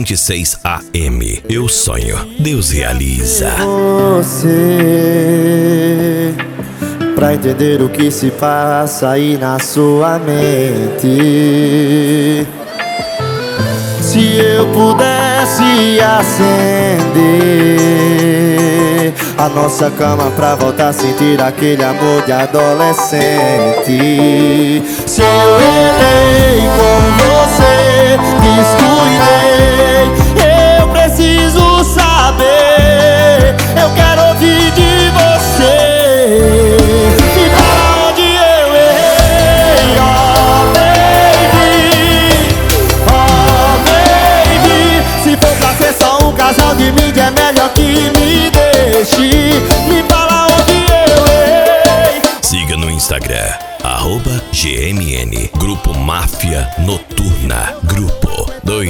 26 AM. Eu sonho, Deus realiza. Você, pra entender o que se passa aí na sua mente. Se eu pudesse acender a nossa cama pra voltar a sentir aquele amor de adolescente. Se eu errei com você, descuidei, eu preciso saber, eu quero ouvir de você. E pra onde eu errei, oh baby, se for pra ser só um casal de mídia, é melhor que me deixe. Me fala onde eu errei. Siga no Instagram, @GMN, Grupo Máfia Noturna, Grupo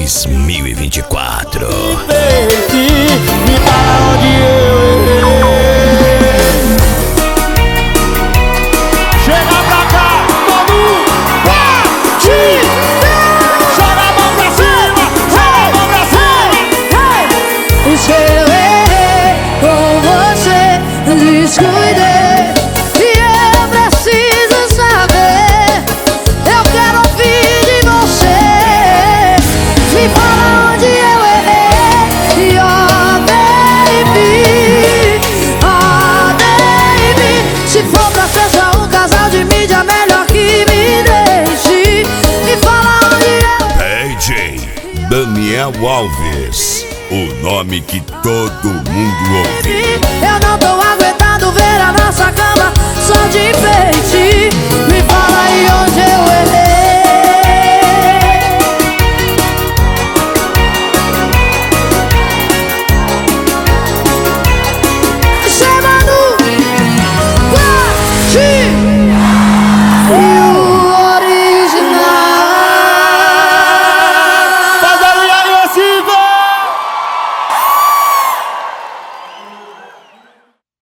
2024. Baby, me fala onde eu errei. Chega pra cá, todo mundo, joga a mão pra cima, joga a mão pra cima. O seu errei com você, descuidei, e eu preciso saber, eu quero ouvir de você. Me fala onde eu errei, oh baby, se for pra ser só um casal de mídia, melhor que me deixe. Me fala onde eu DJ Daniel Alves, o nome que todo mundo ouve. eu não tô aguentando ver a nossa cama só de enfeite.